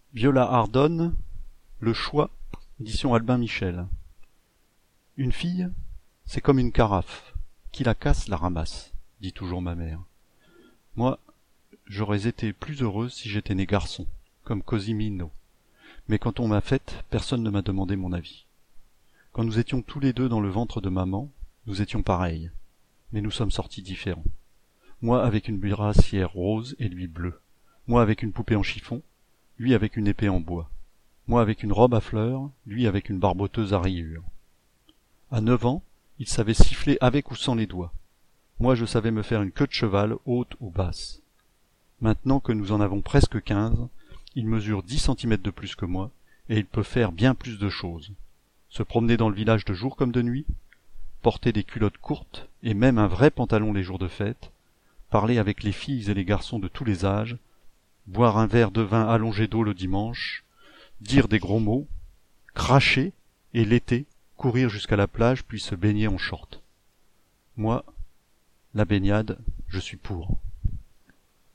Viola Ardonne, Le Choix, édition Albin Michel. Une fille, c'est comme une carafe. Qui la casse, la ramasse, dit toujours ma mère. Moi, j'aurais été plus heureux si j'étais né garçon, comme Cosimino. Mais quand on m'a faite, personne ne m'a demandé mon avis. Quand nous étions tous les deux dans le ventre de maman, nous étions pareils. Mais nous sommes sortis différents. Moi avec une brassière rose et lui bleue. Moi avec une poupée en chiffon, lui avec une épée en bois. Moi avec une robe à fleurs, lui avec une barboteuse à rayures. À 9 ans, il savait siffler avec ou sans les doigts. Moi je savais me faire une queue de cheval haute ou basse. Maintenant que nous en avons presque 15, il mesure 10 centimètres de plus que moi, et il peut faire bien plus de choses. Se promener dans le village de jour comme de nuit, porter des culottes courtes et même un vrai pantalon les jours de fête, parler avec les filles et les garçons de tous les âges, boire un verre de vin allongé d'eau le dimanche, dire des gros mots, cracher et l'été courir jusqu'à la plage puis se baigner en short. Moi, la baignade, je suis pour.